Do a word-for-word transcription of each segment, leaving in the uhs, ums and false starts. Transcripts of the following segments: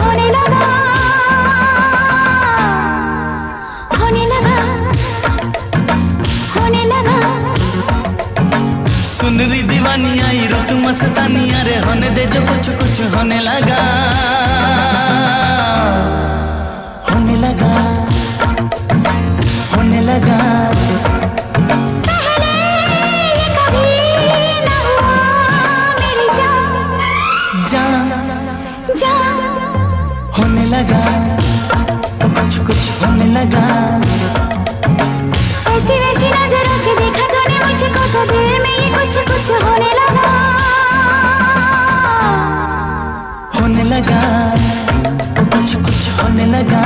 होने लगा, होने लगा, होने लगा। सुन री दीवानी आई रुत मस्तानी, अरे होने दे जो कुछ कुछ होने लगा, होने लगा, होने लगा। पहले ये कभी न हुआ मेरी जान, जान जान होने लगा, कुछ कुछ होने लगा। ऐसी वैसी नजरों से देखा तूने मुझको तो दिल में ये कुछ कुछ होने लगा, होने लगा, कुछ कुछ होने लगा।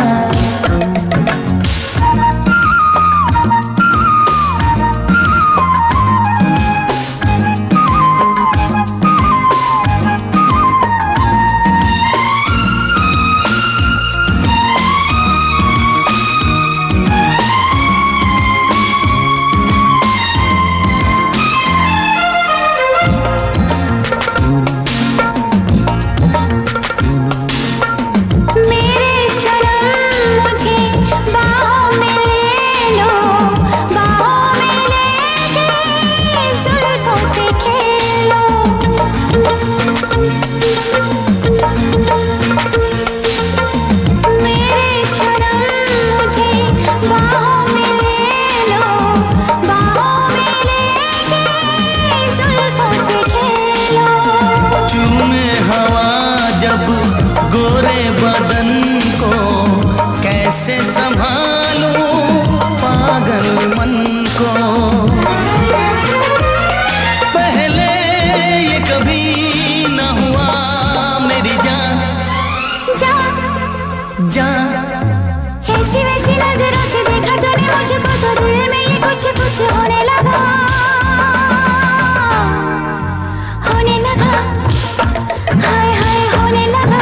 गोरे बदन को कैसे संभालूं पागल मन को, पहले ये कभी न हुआ मेरी जान, जान जान। ऐसी वैसी नजरों से देखा तूने मुझको तो दिल में ये कुछ कुछ होने लगा, होने लगा, हाय हाय होने लगा।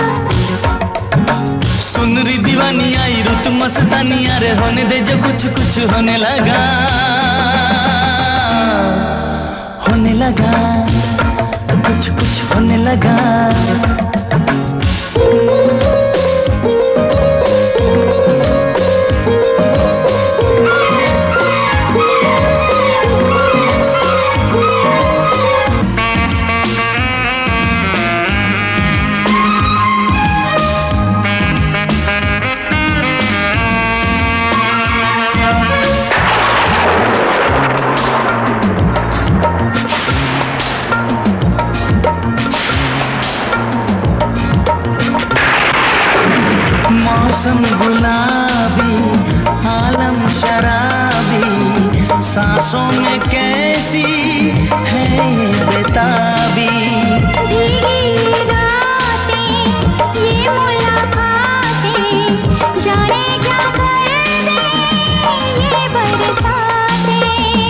सुन री दीवानी आई रुत मस्तानी, अरे होने दे जो कुछ कुछ होने लगा, होने लगा, कुछ कुछ होने लगा। मौसम गुलाबी आलम शराबी, सांसों में कैसी है ये बेताबी, भीगी रातें ये मुलाकातें, जाने क्या कर दे ये बरसातें।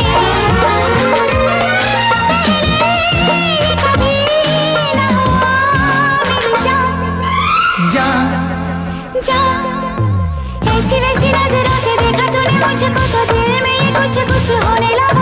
पहले ये कभी न हुआ मेरी जान, जान जान। ऐसी वैसी नजरों से देखा तूने मुझको तो दिल में ये कुछ कुछ होने लगा,